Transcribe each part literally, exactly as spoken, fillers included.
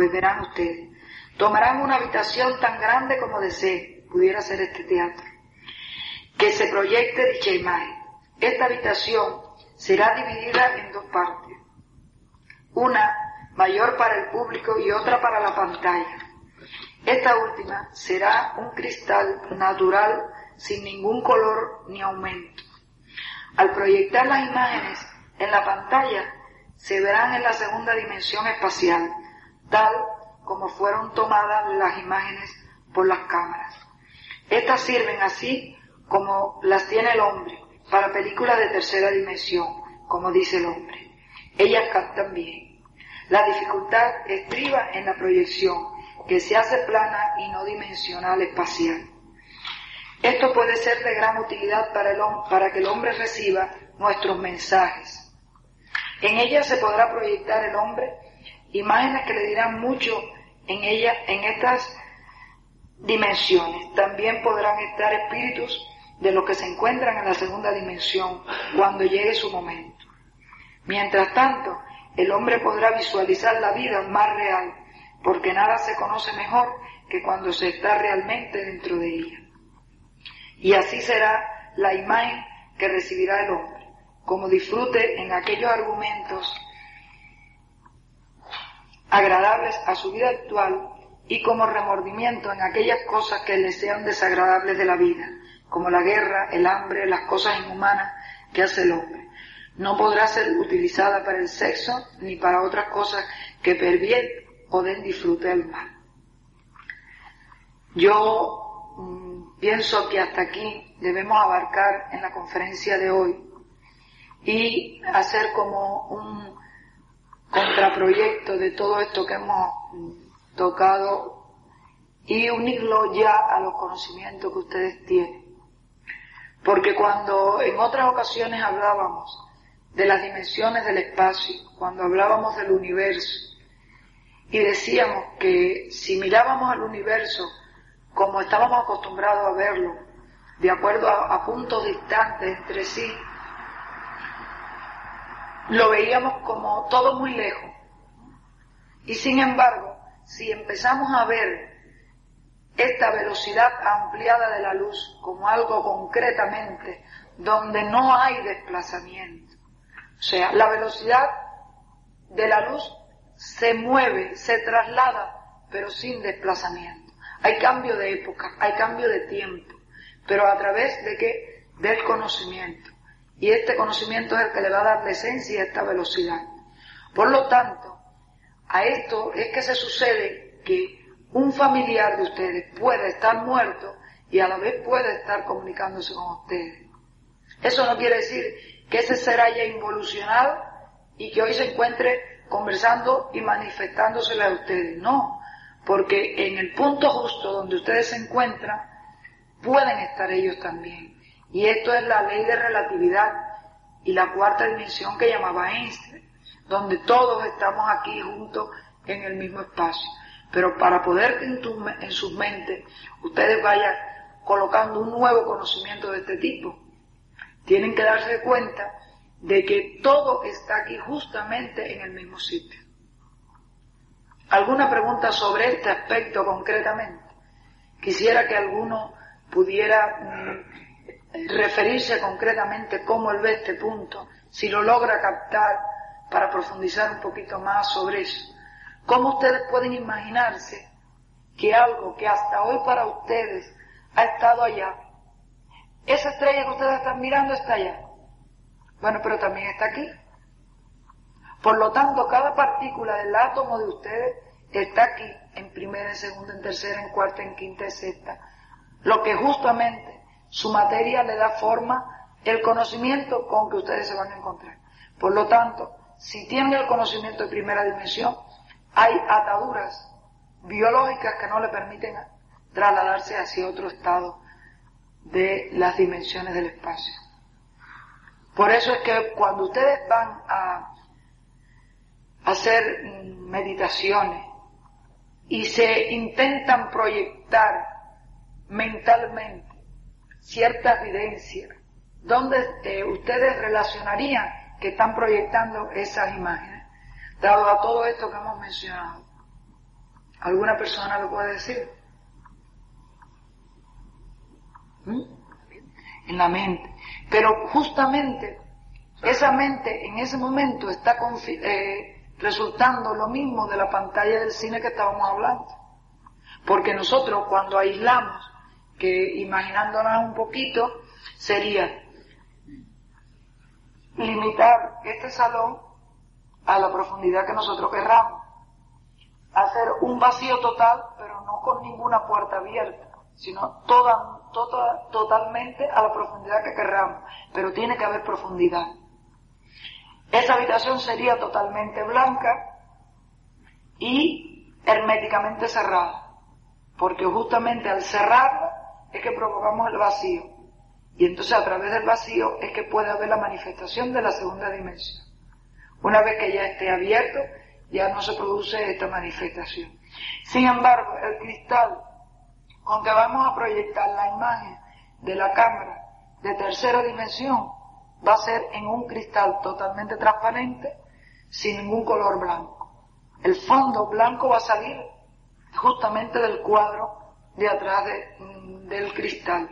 Pues verán ustedes, tomarán una habitación tan grande como deseen, pudiera ser este teatro, que se proyecte dicha imagen. Esta habitación será dividida en dos partes, una mayor para el público y otra para la pantalla. Esta última será un cristal natural sin ningún color ni aumento. Al proyectar las imágenes en la pantalla, se verán en la segunda dimensión espacial, tal como fueron tomadas las imágenes por las cámaras. Estas sirven así como las tiene el hombre, para películas de tercera dimensión, como dice el hombre. Ellas captan bien. La dificultad estriba en la proyección, que se hace plana y no dimensional espacial. Esto puede ser de gran utilidad para, el, para que el hombre reciba nuestros mensajes. En ella se podrá proyectar el hombre imágenes que le dirán mucho en ella, en estas dimensiones. También podrán estar espíritus de los que se encuentran en la segunda dimensión cuando llegue su momento. Mientras tanto, el hombre podrá visualizar la vida más real, porque nada se conoce mejor que cuando se está realmente dentro de ella. Y así será la imagen que recibirá el hombre, como disfrute en aquellos argumentos agradables a su vida actual y como remordimiento en aquellas cosas que le sean desagradables de la vida, como la guerra, el hambre, las cosas inhumanas que hace el hombre. No podrá ser utilizada para el sexo ni para otras cosas que pervierten o den disfrute al mal. Yo mmm, pienso que hasta aquí debemos abarcar en la conferencia de hoy y hacer como un contraproyecto de todo esto que hemos tocado y unirlo ya a los conocimientos que ustedes tienen. Porque cuando en otras ocasiones hablábamos de las dimensiones del espacio, cuando hablábamos del universo, y decíamos que si mirábamos al universo como estábamos acostumbrados a verlo, de acuerdo a, a puntos distantes entre sí, lo veíamos como todo muy lejos. Y sin embargo, si empezamos a ver esta velocidad ampliada de la luz como algo concretamente, donde no hay desplazamiento, o sea, la velocidad de la luz se mueve, se traslada, pero sin desplazamiento. Hay cambio de época, hay cambio de tiempo, pero a través de qué? Del conocimiento. Y este conocimiento es el que le va a dar la esencia a esta velocidad. Por lo tanto, a esto es que se sucede que un familiar de ustedes puede estar muerto y a la vez puede estar comunicándose con ustedes. Eso no quiere decir que ese ser haya involucionado y que hoy se encuentre conversando y manifestándosele a ustedes. No, porque en el punto justo donde ustedes se encuentran, pueden estar ellos también. Y esto es la ley de relatividad y la cuarta dimensión que llamaba Einstein, donde todos estamos aquí juntos en el mismo espacio. Pero para poder que en, tu, en sus mentes ustedes vayan colocando un nuevo conocimiento de este tipo, tienen que darse cuenta de que todo está aquí justamente en el mismo sitio. ¿Alguna pregunta sobre este aspecto concretamente? Quisiera que alguno pudiera mm, referirse concretamente cómo él ve este punto, si lo logra captar, para profundizar un poquito más sobre eso. ¿Cómo ustedes pueden imaginarse que algo que hasta hoy para ustedes ha estado allá, esa estrella que ustedes están mirando está allá? Bueno, pero también está aquí. Por lo tanto, cada partícula del átomo de ustedes está aquí, en primera, en segunda, en tercera, en cuarta, en quinta, en sexta. Lo que justamente su materia le da forma, el conocimiento con que ustedes se van a encontrar. Por lo tanto, si tienen el conocimiento de primera dimensión, hay ataduras biológicas que no le permiten trasladarse hacia otro estado de las dimensiones del espacio. Por eso es que cuando ustedes van a hacer meditaciones y se intentan proyectar mentalmente ciertas vivencias, donde eh, ustedes relacionarían que están proyectando esas imágenes, dado a todo esto que hemos mencionado. ¿Alguna persona lo puede decir? ¿Mm? En la mente. Pero justamente esa mente en ese momento está eh, resultando lo mismo de la pantalla del cine que estábamos hablando. Porque nosotros cuando aislamos, que imaginándonos un poquito, sería limitar este salón a la profundidad que nosotros querramos. Hacer un vacío total, pero no con ninguna puerta abierta, sino toda, toda, totalmente a la profundidad que querramos, pero tiene que haber profundidad. Esa habitación sería totalmente blanca y herméticamente cerrada, porque justamente al cerrarla es que provocamos el vacío, y entonces a través del vacío es que puede haber la manifestación de la segunda dimensión. Una vez que ya esté abierto, ya no se produce esta manifestación. Sin embargo, el cristal con que vamos a proyectar la imagen de la cámara de tercera dimensión va a ser en un cristal totalmente transparente, sin ningún color blanco. El fondo blanco va a salir justamente del cuadro de atrás de, del cristal.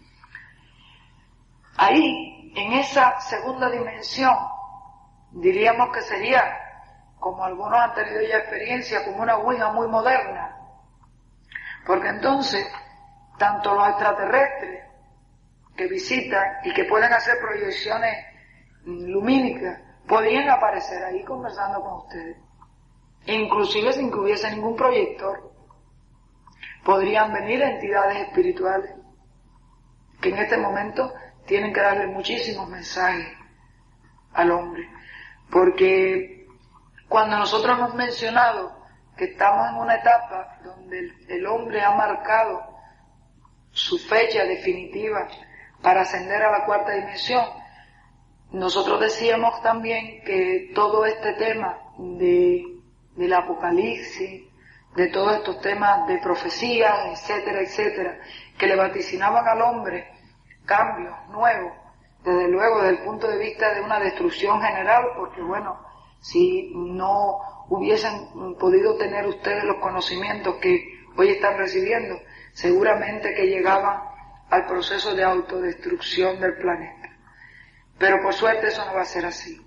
Ahí, en esa segunda dimensión, diríamos que sería, como algunos han tenido ya experiencia, como una ouija muy moderna, porque entonces tanto los extraterrestres que visitan y que pueden hacer proyecciones lumínicas podrían aparecer ahí conversando con ustedes, e inclusive sin que hubiese ningún proyector. Podrían venir entidades espirituales que en este momento tienen que darle muchísimos mensajes al hombre, porque cuando nosotros hemos mencionado que estamos en una etapa donde el, el hombre ha marcado su fecha definitiva para ascender a la cuarta dimensión, nosotros decíamos también que todo este tema de, del apocalipsis, de todos estos temas de profecías, etcétera, etcétera, que le vaticinaban al hombre cambios nuevos, desde luego desde el punto de vista de una destrucción general, porque bueno, si no hubiesen podido tener ustedes los conocimientos que hoy están recibiendo, seguramente que llegaban al proceso de autodestrucción del planeta. Pero por suerte eso no va a ser así.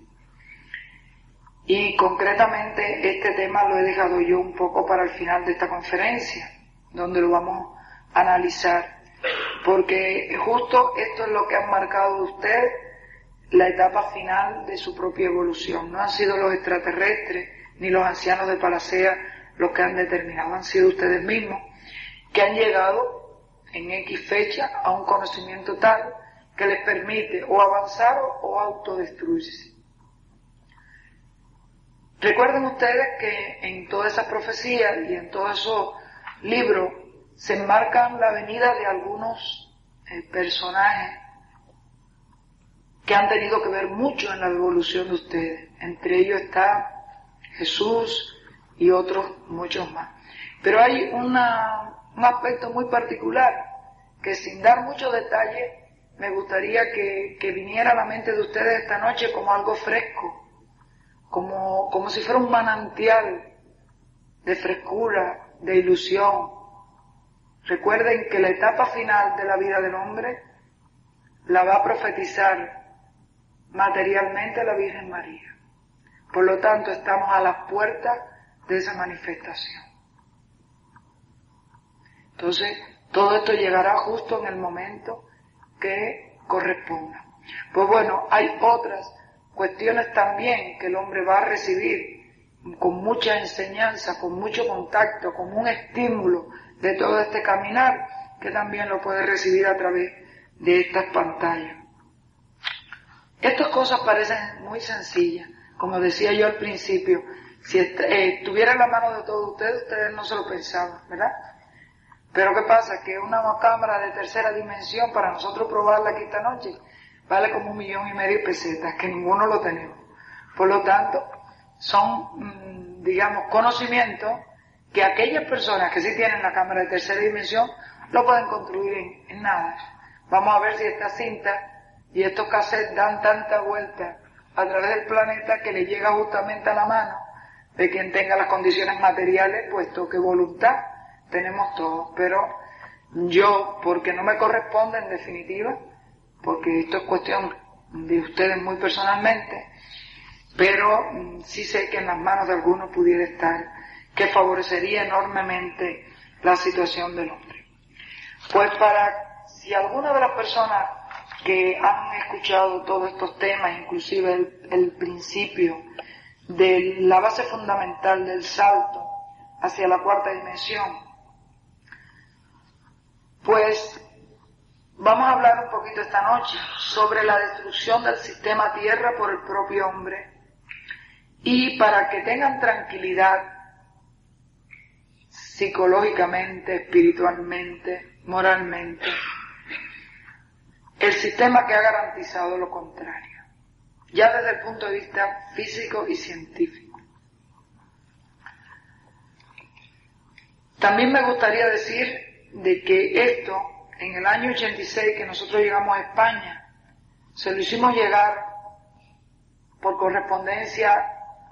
Y concretamente este tema lo he dejado yo un poco para el final de esta conferencia, donde lo vamos a analizar, porque justo esto es lo que han marcado ustedes la etapa final de su propia evolución. No han sido los extraterrestres ni los ancianos de Palacea los que han determinado, han sido ustedes mismos que han llegado en X fecha a un conocimiento tal que les permite o avanzar o autodestruirse. Recuerden ustedes que en todas esas profecías y en todos esos libros se enmarcan la venida de algunos eh, personajes que han tenido que ver mucho en la evolución de ustedes. Entre ellos está Jesús y otros muchos más. Pero hay una, un aspecto muy particular que, sin dar muchos detalles, me gustaría que, que viniera a la mente de ustedes esta noche como algo fresco, como, como si fuera un manantial de frescura, de ilusión. Recuerden que la etapa final de la vida del hombre la va a profetizar materialmente la Virgen María. Por lo tanto, estamos a las puertas de esa manifestación. Entonces, todo esto llegará justo en el momento que corresponda. Pues bueno, hay otras cuestiones también que el hombre va a recibir con mucha enseñanza, con mucho contacto, como un estímulo de todo este caminar, que también lo puede recibir a través de estas pantallas. Estas cosas parecen muy sencillas, como decía yo al principio. Si est- eh, estuviera en la mano de todos ustedes, ustedes no se lo pensaban, ¿verdad? Pero ¿qué pasa? Que una cámara de tercera dimensión, para nosotros probarla aquí esta noche, vale como un millón y medio de pesetas, que ninguno lo tenemos. Por lo tanto, son, digamos, conocimientos que aquellas personas que sí tienen la cámara de tercera dimensión lo pueden construir en, en nada. Vamos a ver si esta cinta y estos cassettes dan tanta vuelta a través del planeta que le llega justamente a la mano de quien tenga las condiciones materiales, puesto que voluntad tenemos todos, pero yo, porque no me corresponde en definitiva, porque esto es cuestión de ustedes muy personalmente, pero mm, sí sé que en las manos de algunos pudiera estar, que favorecería enormemente la situación del hombre. Pues para, si alguna de las personas que han escuchado todos estos temas, inclusive el, el principio de la base fundamental del salto hacia la cuarta dimensión, pues vamos a hablar un poquito esta noche sobre la destrucción del sistema Tierra por el propio hombre, y para que tengan tranquilidad psicológicamente, espiritualmente, moralmente, el sistema que ha garantizado lo contrario, ya desde el punto de vista físico y científico. También me gustaría decir de que esto, en el año ochenta y seis, que nosotros llegamos a España, se lo hicimos llegar por correspondencia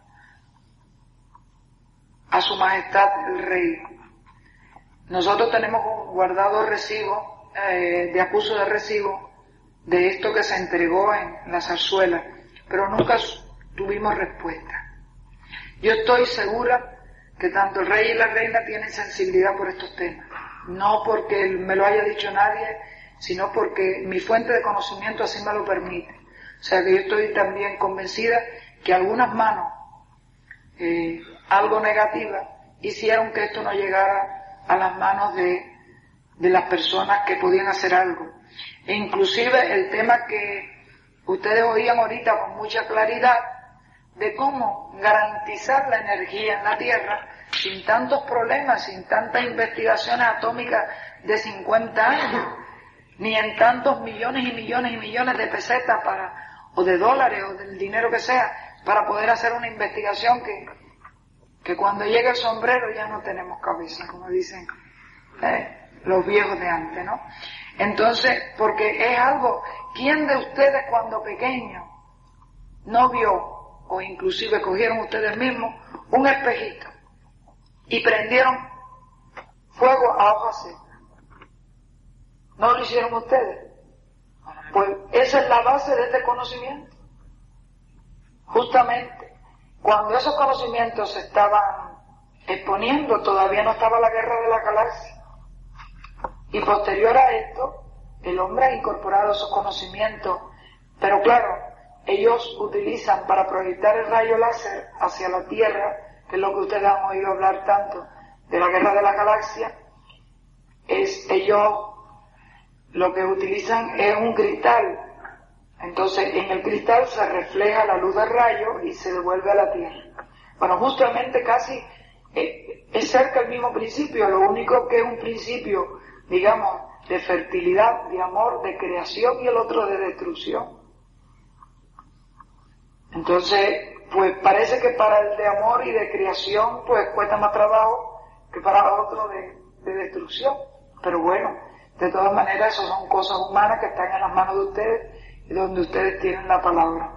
a Su Majestad el Rey. Nosotros tenemos un guardado recibo, eh, de acuso de recibo, de esto que se entregó en la zarzuela, pero nunca tuvimos respuesta. Yo estoy segura que tanto el rey y la reina tienen sensibilidad por estos temas, no porque me lo haya dicho nadie, sino porque mi fuente de conocimiento así me lo permite. O sea que yo estoy también convencida que algunas manos, eh, algo negativas, hicieron que esto no llegara a las manos de, de las personas que podían hacer algo. E inclusive el tema que ustedes oían ahorita con mucha claridad, de cómo garantizar la energía en la Tierra sin tantos problemas, sin tantas investigaciones atómicas de cincuenta años, ni en tantos millones y millones y millones de pesetas para, o de dólares, o del dinero que sea, para poder hacer una investigación que, que cuando llegue el sombrero ya no tenemos cabeza, como dicen eh, los viejos de antes, ¿no? Entonces, porque es algo, ¿quién de ustedes cuando pequeño no vio, o inclusive cogieron ustedes mismos, un espejito y prendieron fuego a hojas secas? ¿No lo hicieron ustedes? Pues esa es la base de este conocimiento. Justamente, cuando esos conocimientos se estaban exponiendo, todavía no estaba la guerra de la galaxia. Y posterior a esto, el hombre ha incorporado esos conocimientos, pero claro, ellos utilizan para proyectar el rayo láser hacia la Tierra, que es lo que ustedes han oído hablar tanto de la guerra de la galaxia, es ellos lo que utilizan es un cristal. Entonces en el cristal se refleja la luz del rayo y se devuelve a la Tierra. Bueno, justamente casi eh, es cerca el mismo principio, lo único que es un principio, digamos, de fertilidad, de amor, de creación, y el otro de destrucción. Entonces, pues parece que para el de amor y de creación, pues cuesta más trabajo que para otro de, de destrucción. Pero bueno, de todas maneras, eso son cosas humanas que están en las manos de ustedes y donde ustedes tienen la palabra.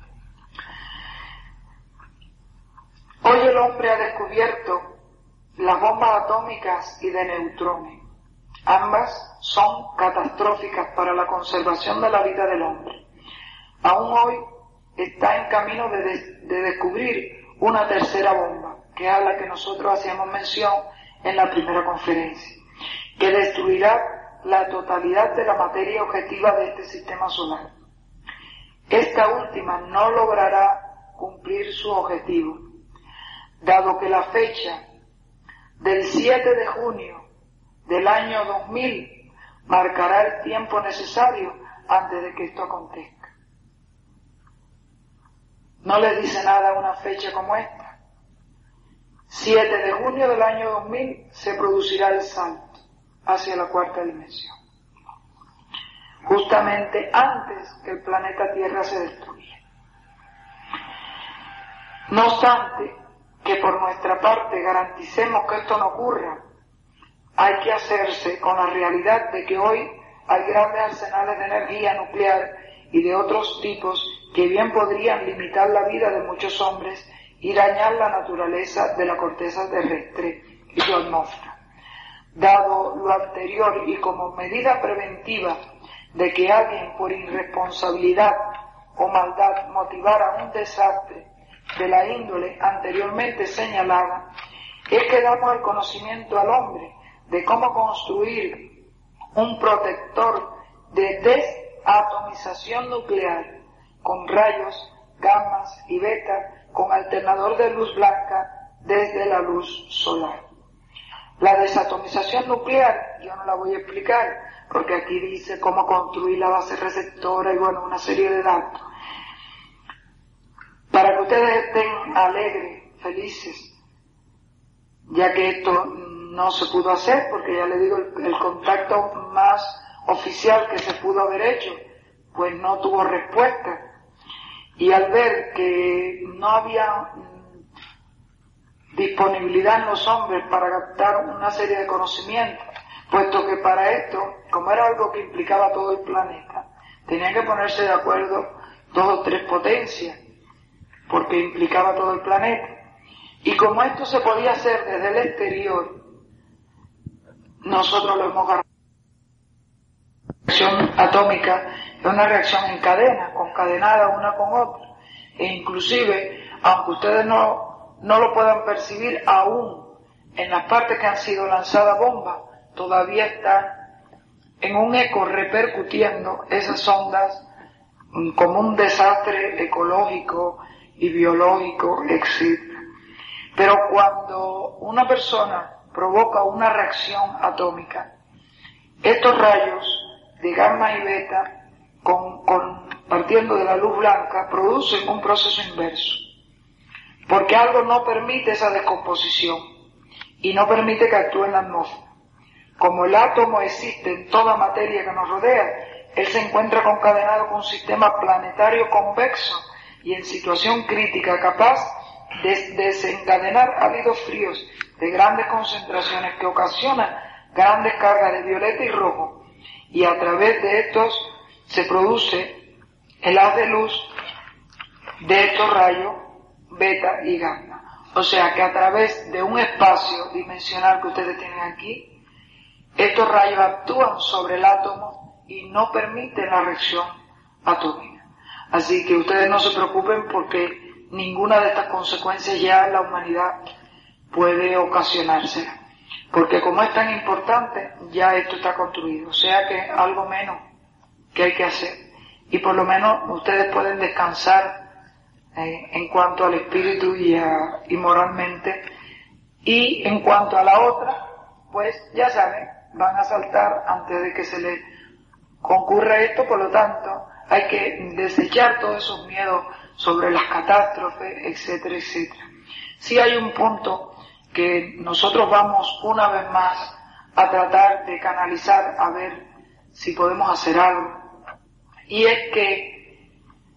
Hoy el hombre ha descubierto las bombas atómicas y de neutrones. Ambas son catastróficas para la conservación de la vida del hombre. Aún hoy está en camino de, de, de descubrir una tercera bomba, que es a la que nosotros hacíamos mención en la primera conferencia, que destruirá la totalidad de la materia objetiva de este sistema solar. Esta última no logrará cumplir su objetivo, dado que la fecha del siete de junio del año dos mil marcará el tiempo necesario antes de que esto acontezca. No les dice nada una fecha como esta. siete de junio del año dos mil se producirá el salto hacia la cuarta dimensión, justamente antes que el planeta Tierra se destruya. No obstante, que por nuestra parte garanticemos que esto no ocurra, hay que hacerse con la realidad de que hoy hay grandes arsenales de energía nuclear y de otros tipos que bien podrían limitar la vida de muchos hombres y dañar la naturaleza de la corteza terrestre y su atmósfera. Dado lo anterior y como medida preventiva de que alguien por irresponsabilidad o maldad motivara un desastre de la índole anteriormente señalada, es que damos el conocimiento al hombre de cómo construir un protector de desatomización nuclear con rayos, gamas y beta con alternador de luz blanca desde la luz solar. La desatomización nuclear, yo no la voy a explicar, porque aquí dice cómo construir la base receptora y bueno, una serie de datos. Para que ustedes estén alegres, felices, ya que esto no se pudo hacer, porque ya les digo, el, el contacto más oficial que se pudo haber hecho, pues no tuvo respuesta. Y al ver que no había disponibilidad en los hombres para captar una serie de conocimientos, puesto que para esto, como era algo que implicaba a todo el planeta, tenían que ponerse de acuerdo dos o tres potencias, porque implicaba a todo el planeta. Y como esto se podía hacer desde el exterior, nosotros lo hemos agarrado. La reacción atómica es una reacción en cadena, concadenada una con otra, e inclusive, aunque ustedes no, no lo puedan percibir aún en las partes que han sido lanzadas bombas, todavía están en un eco repercutiendo esas ondas como un desastre ecológico y biológico, etcétera. Pero cuando una persona provoca una reacción atómica, estos rayos de gamma y beta, con, con, partiendo de la luz blanca, producen un proceso inverso, porque algo no permite esa descomposición y no permite que actúe en la atmósfera. Como el átomo existe en toda materia que nos rodea, él se encuentra concadenado con un sistema planetario convexo y en situación crítica capaz de desencadenar áridos fríos de grandes concentraciones que ocasionan grandes cargas de violeta y rojo, y a través de estos se produce el haz de luz de estos rayos beta y gamma. O sea que a través de un espacio dimensional que ustedes tienen aquí, estos rayos actúan sobre el átomo y no permiten la reacción atómica. Así que ustedes no se preocupen porque ninguna de estas consecuencias ya la humanidad puede ocasionársela. Porque como es tan importante, ya esto está construido. O sea que algo menos que hay que hacer. Y por lo menos ustedes pueden descansar eh, en cuanto al espíritu y, a, y moralmente. Y en cuanto a la otra, pues ya saben, van a saltar antes de que se les concurra esto, por lo tanto hay que desechar todos esos miedos sobre las catástrofes, etcétera, etcétera. Sí hay un punto que nosotros vamos una vez más a tratar de canalizar a ver si podemos hacer algo, y es que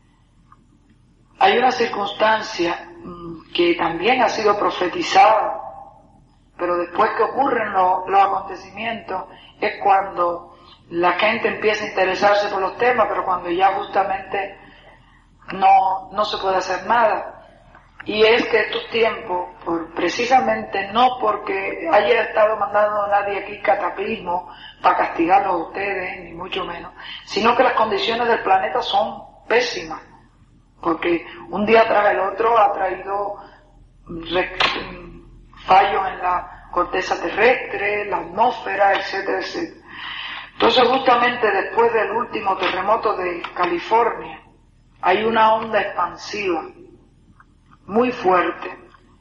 hay una circunstancia que también ha sido profetizada, pero después que ocurren lo, los acontecimientos es cuando la gente empieza a interesarse por los temas, pero cuando ya justamente no, no se puede hacer nada. Y es que estos tiempos, por, precisamente no porque haya estado mandando a nadie aquí cataclismo para castigarlos a ustedes, ni mucho menos, sino que las condiciones del planeta son pésimas, porque un día tras el otro ha traído re, fallos en la corteza terrestre, la atmósfera, etcétera, etcétera. Entonces justamente después del último terremoto de California hay una onda expansiva muy fuerte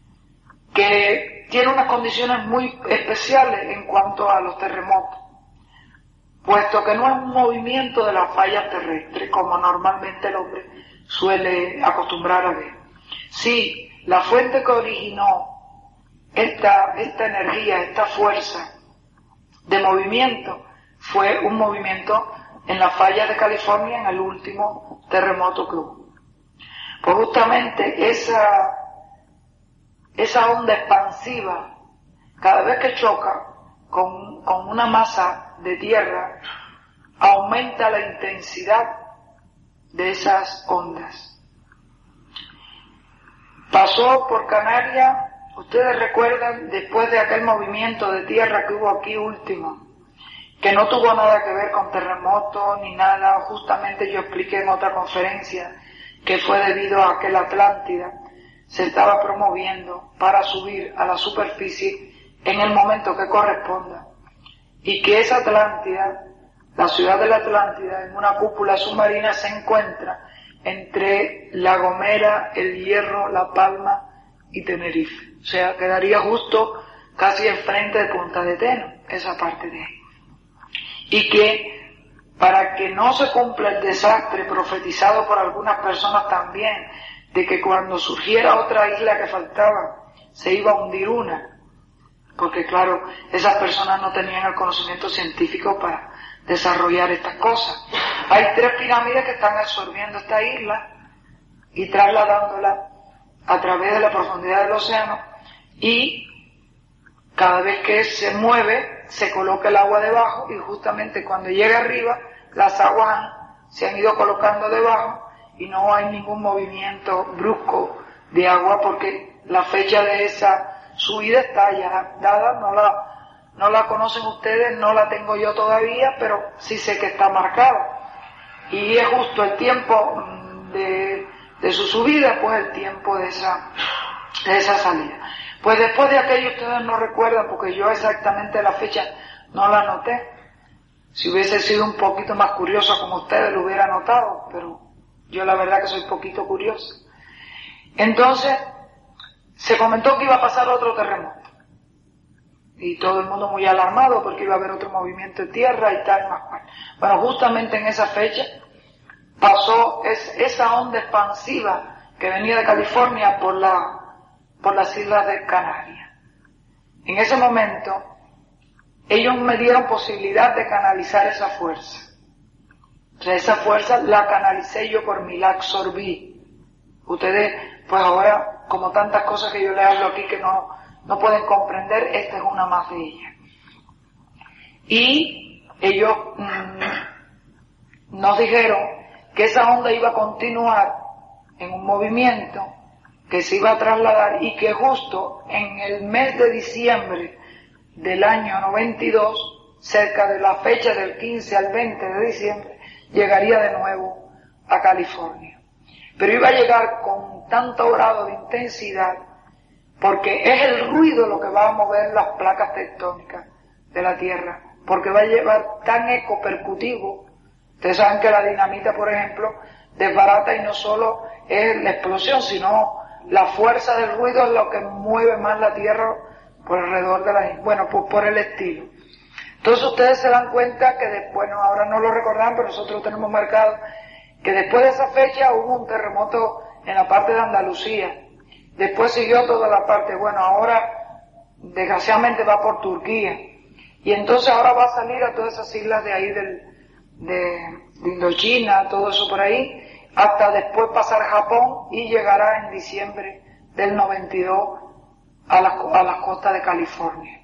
que tiene unas condiciones muy especiales en cuanto a los terremotos, puesto que no es un movimiento de las fallas terrestres como normalmente el hombre suele acostumbrar a ver. Sí, la fuente que originó esta, esta energía, esta fuerza de movimiento fue un movimiento en la falla de California en el último terremoto que hubo. Pues justamente esa, esa onda expansiva, cada vez que choca con, con una masa de tierra, aumenta la intensidad de esas ondas. pasó por Canarias. Ustedes recuerdan, después de aquel movimiento de tierra que hubo aquí último, que no tuvo nada que ver con terremotos ni nada, justamente yo expliqué en otra conferencia que fue debido a que la Atlántida se estaba promoviendo para subir a la superficie en el momento que corresponda, y que esa Atlántida, la ciudad de la Atlántida, en una cúpula submarina se encuentra entre La Gomera, El Hierro, La Palma y Tenerife. O sea, quedaría justo casi enfrente de Punta de Teno, esa parte de ahí. Y que para que no se cumpla el desastre profetizado por algunas personas también, de que cuando surgiera otra isla que faltaba, se iba a hundir una, porque claro, esas personas no tenían el conocimiento científico para desarrollar estas cosas. Hay tres pirámides que están absorbiendo esta isla y trasladándola a través de la profundidad del océano, y cada vez que se mueve se coloca el agua debajo, y justamente cuando llega arriba las aguas han, se han ido colocando debajo y no hay ningún movimiento brusco de agua, porque la fecha de esa subida está ya dada. No la, no la conocen ustedes, no la tengo yo todavía, pero sí sé que está marcada, y es justo el tiempo de, de su subida, pues el tiempo de esa, de esa salida. Pues después de aquello ustedes no recuerdan, porque yo exactamente la fecha no la anoté. Si hubiese sido un poquito más curioso como ustedes lo hubiera notado, pero yo la verdad que soy poquito curioso. Entonces, se comentó que iba a pasar otro terremoto. Y todo el mundo muy alarmado porque iba a haber otro movimiento de tierra y tal, más cual. Bueno, justamente en esa fecha pasó es, esa onda expansiva que venía de California por la por las islas de Canarias. En ese momento, ellos me dieron posibilidad de canalizar esa fuerza. O sea, esa fuerza la canalicé yo por mí, la absorbí. Ustedes, pues ahora, como tantas cosas que yo les hablo aquí que no, no pueden comprender, esta es una más de ellas. Y ellos mmm, nos dijeron que esa onda iba a continuar en un movimiento que se iba a trasladar, y que justo en el mes de diciembre del año noventa y dos, cerca de la fecha del quince al veinte de diciembre, llegaría de nuevo a California. Pero iba a llegar con tanto grado de intensidad, porque es el ruido lo que va a mover las placas tectónicas de la Tierra, porque va a llevar tan eco percutivo. Ustedes saben que la dinamita, por ejemplo, desbarata, y no solo es la explosión, sino la fuerza del ruido es lo que mueve más la Tierra por alrededor de la isla. Bueno, pues por el estilo. Entonces ustedes se dan cuenta que después, no, ahora no lo recordarán, pero nosotros tenemos marcado que después de esa fecha hubo un terremoto en la parte de Andalucía. Después siguió toda la parte, bueno, ahora desgraciadamente va por Turquía. Y entonces ahora va a salir a todas esas islas de ahí del, de, de Indochina, todo eso por ahí, hasta después pasar Japón, y llegará en diciembre del noventa y dos a las a las costas de California.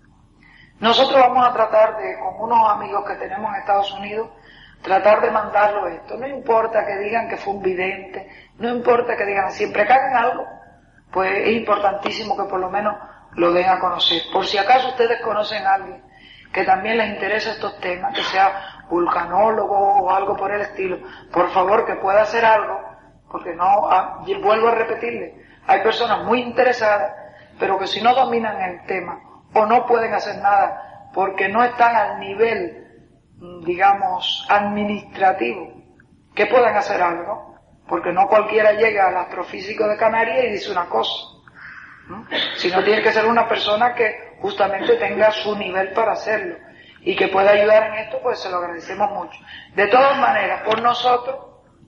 Nosotros vamos a tratar de, con unos amigos que tenemos en Estados Unidos, tratar de mandarlo esto. No importa que digan que fue un vidente, no importa que digan, siempre que hagan algo, pues es importantísimo que por lo menos lo den a conocer. Por si acaso ustedes conocen a alguien que también les interesa estos temas, que sea vulcanólogo o algo por el estilo, por favor que pueda hacer algo, porque no, ah, vuelvo a repetirle, hay personas muy interesadas, pero que si no dominan el tema, o no pueden hacer nada, porque no están al nivel, digamos, administrativo, que puedan hacer algo, porque no cualquiera llega al astrofísico de Canarias y dice una cosa, ¿no? Sino tiene que ser una persona que justamente tenga su nivel para hacerlo, y que pueda ayudar en esto, pues se lo agradecemos mucho. De todas maneras, por nosotros,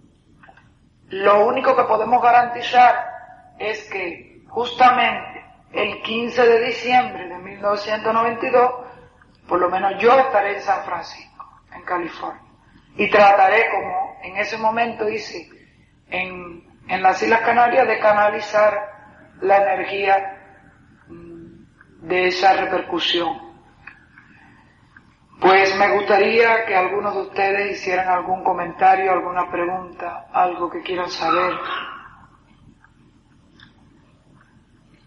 lo único que podemos garantizar es que justamente el quince de diciembre de mil novecientos noventa y dos, por lo menos yo estaré en San Francisco, en California, y trataré, como en ese momento hice en, en las Islas Canarias, de canalizar la energía de esa repercusión. Pues me gustaría que algunos de ustedes hicieran algún comentario, alguna pregunta, algo que quieran saber.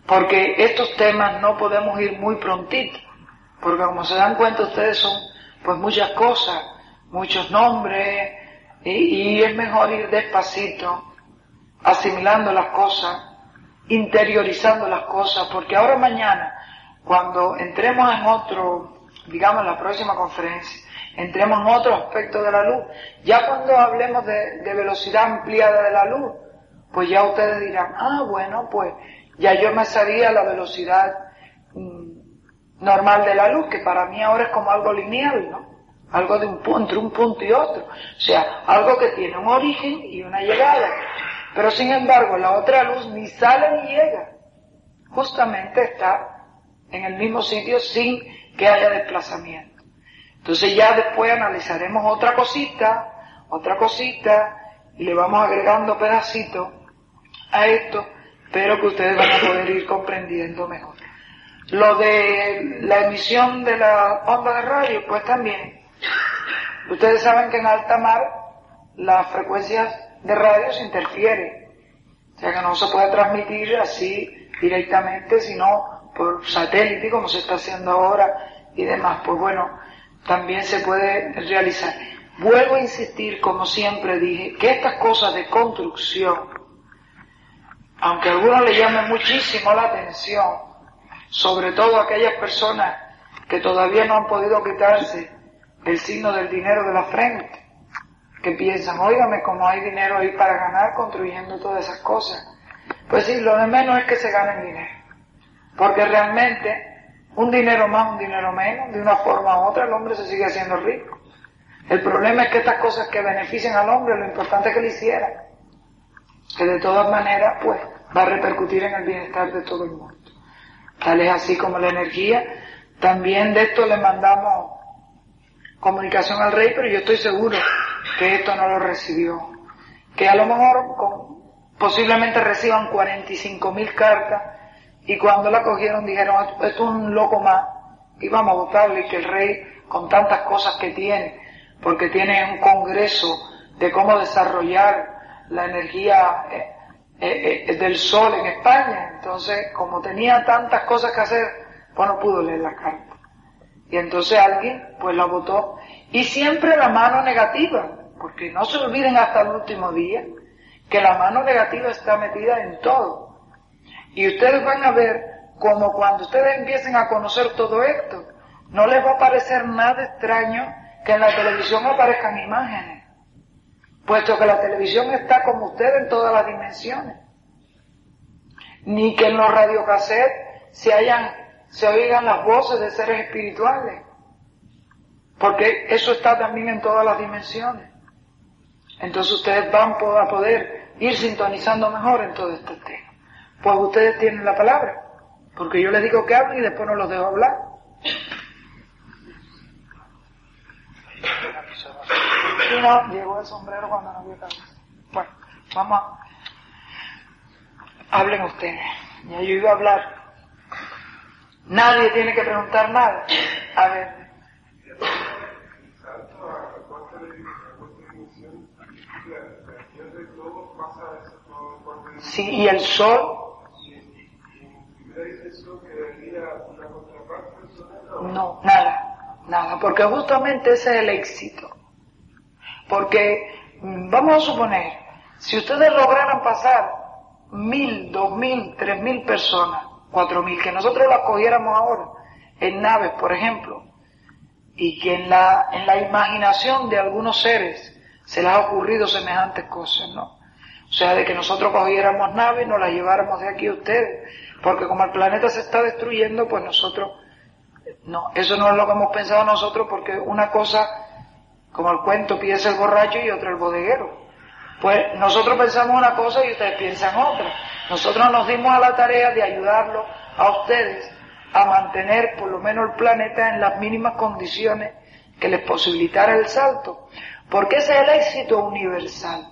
porque estos temas no podemos ir muy prontito, porque como se dan cuenta ustedes son pues muchas cosas, muchos nombres, y, y es mejor ir despacito, asimilando las cosas, interiorizando las cosas, porque ahora mañana, cuando entremos en otro, digamos en la próxima conferencia, entremos en otro aspecto de la luz, ya cuando hablemos de, de velocidad ampliada de la luz, pues ya ustedes dirán, ah bueno, pues ya yo me sabía la velocidad mmm, normal de la luz, que para mí ahora es como algo lineal, ¿no? Algo de un punto, entre un punto y otro, o sea, algo que tiene un origen y una llegada. Pero sin embargo, la otra luz ni sale ni llega. Justamente está en el mismo sitio sin que haya desplazamiento. Entonces ya después analizaremos otra cosita, otra cosita, y le vamos agregando pedacitos a esto, pero que ustedes van a poder ir comprendiendo mejor. Lo de la emisión de la onda de radio, pues también. Ustedes saben que en alta mar las frecuencias de radio se interfieren. O sea que no se puede transmitir así directamente, sino por satélite, como se está haciendo ahora y demás. Pues bueno, también se puede realizar. Vuelvo a insistir, como siempre dije, que estas cosas de construcción, aunque a algunos le llamen muchísimo la atención, sobre todo aquellas personas que todavía no han podido quitarse el signo del dinero de la frente, que piensan, óigame, como hay dinero ahí para ganar construyendo todas esas cosas. Pues sí, lo de menos es que se ganen dinero, porque realmente un dinero más, un dinero menos, de una forma u otra el hombre se sigue haciendo rico. El problema es que estas cosas que benefician al hombre, lo importante es que lo hicieran, que de todas maneras pues va a repercutir en el bienestar de todo el mundo. Tal es así como la energía. También de esto le mandamos comunicación al rey, pero yo estoy seguro que esto no lo recibió, que a lo mejor con, posiblemente reciban cuarenta y cinco mil cartas, y cuando la cogieron dijeron, esto es un loco más, y vamos a votarle, y que el rey, con tantas cosas que tiene, porque tiene un congreso de cómo desarrollar la energía eh, eh, eh, del sol en España, entonces como tenía tantas cosas que hacer, pues no pudo leer la carta. Y entonces alguien pues la votó, y siempre la mano negativa, porque no se olviden hasta el último día que la mano negativa está metida en todo. Y ustedes van a ver como cuando ustedes empiecen a conocer todo esto, no les va a parecer nada extraño que en la televisión aparezcan imágenes, puesto que la televisión está como ustedes en todas las dimensiones, ni que en los radiocassettes se hayan se oigan las voces de seres espirituales, porque eso está también en todas las dimensiones. Entonces ustedes van a poder ir sintonizando mejor en todo este tema. Pues ustedes tienen la palabra, porque yo les digo que hablen y después no los dejo hablar. Y no, llegó el sombrero cuando no había cabeza. Bueno, vamos a... Hablen ustedes. Ya yo iba a hablar. Nadie tiene que preguntar nada. A ver. Sí, y el sol. No, nada, nada, porque justamente ese es el éxito. Porque, vamos a suponer, si ustedes lograran pasar mil, dos mil, tres mil personas, cuatro mil, que nosotros las cogiéramos ahora en naves, por ejemplo, y que en la, en la imaginación de algunos seres se les ha ocurrido semejantes cosas, ¿no? O sea, de que nosotros cogiéramos naves y nos las lleváramos de aquí a ustedes, porque como el planeta se está destruyendo, pues nosotros, no, eso no es lo que hemos pensado nosotros, porque una cosa, como el cuento, piensa el borracho y otra el bodeguero. Pues nosotros pensamos una cosa y ustedes piensan otra. Nosotros nos dimos a la tarea de ayudarlos a ustedes a mantener por lo menos el planeta en las mínimas condiciones que les posibilitara el salto, porque ese es el éxito universal,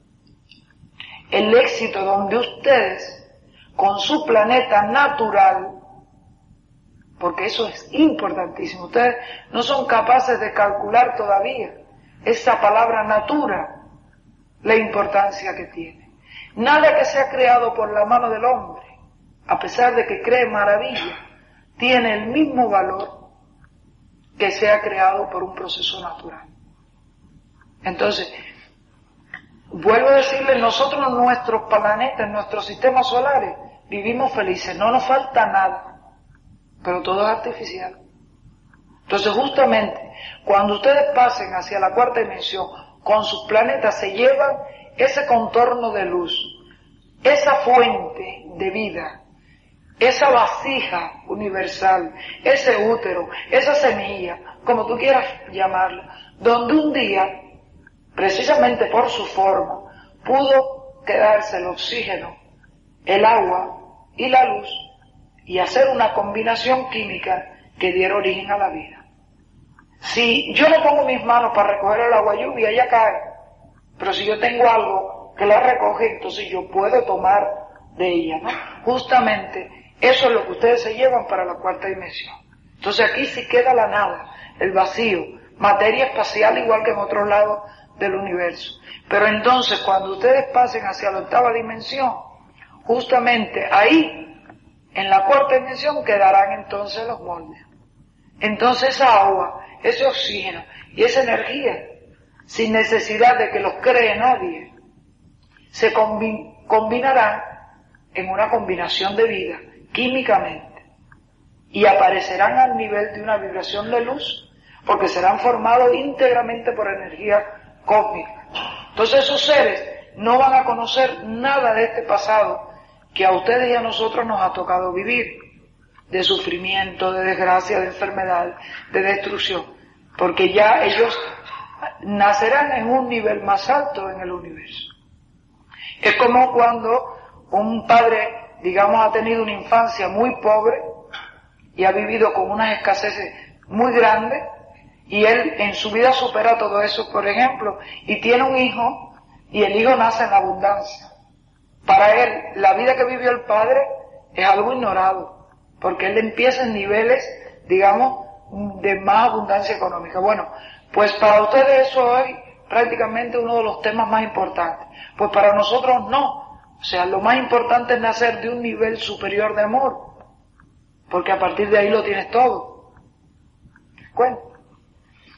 el éxito donde ustedes con su planeta natural, porque eso es importantísimo, ustedes no son capaces de calcular todavía esa palabra natura, la importancia que tiene. Nada que sea creado por la mano del hombre a pesar de que cree maravilla, tiene el mismo valor que sea creado por un proceso natural. Entonces, vuelvo a decirles, nosotros en nuestros planetas, en nuestros sistemas solares, vivimos felices, no nos falta nada, pero todo es artificial. Entonces, justamente, cuando ustedes pasen hacia la cuarta dimensión, con sus planetas se llevan ese contorno de luz, esa fuente de vida, esa vasija universal, ese útero, esa semilla, como tú quieras llamarla, donde un día, precisamente por su forma, pudo quedarse el oxígeno, el agua y la luz, y hacer una combinación química que diera origen a la vida. Si yo no pongo mis manos para recoger el agua lluvia, ella cae, pero si yo tengo algo que la recoge, entonces yo puedo tomar de ella, ¿no? Justamente eso es lo que ustedes se llevan para la cuarta dimensión. Entonces aquí sí queda la nada, el vacío, materia espacial igual que en otros lados del universo. Pero entonces cuando ustedes pasen hacia la octava dimensión, justamente ahí, en la cuarta dimensión, quedarán entonces los moldes. Entonces esa agua, ese oxígeno y esa energía, sin necesidad de que los cree nadie, se combi- combinarán en una combinación de vida, químicamente, y aparecerán al nivel de una vibración de luz, porque serán formados íntegramente por energía cósmica. Entonces esos seres no van a conocer nada de este pasado que a ustedes y a nosotros nos ha tocado vivir, de sufrimiento, de desgracia, de enfermedad, de destrucción, porque ya ellos nacerán en un nivel más alto en el universo. Es como cuando un padre, digamos, ha tenido una infancia muy pobre y ha vivido con unas escaseces muy grandes, y él en su vida supera todo eso, por ejemplo, y tiene un hijo, y el hijo nace en la abundancia. Para él, la vida que vivió el padre es algo ignorado, porque él empieza en niveles, digamos, de más abundancia económica. Bueno, pues para ustedes eso es prácticamente uno de los temas más importantes. Pues para nosotros no. O sea, lo más importante es nacer de un nivel superior de amor, porque a partir de ahí lo tienes todo. Bueno.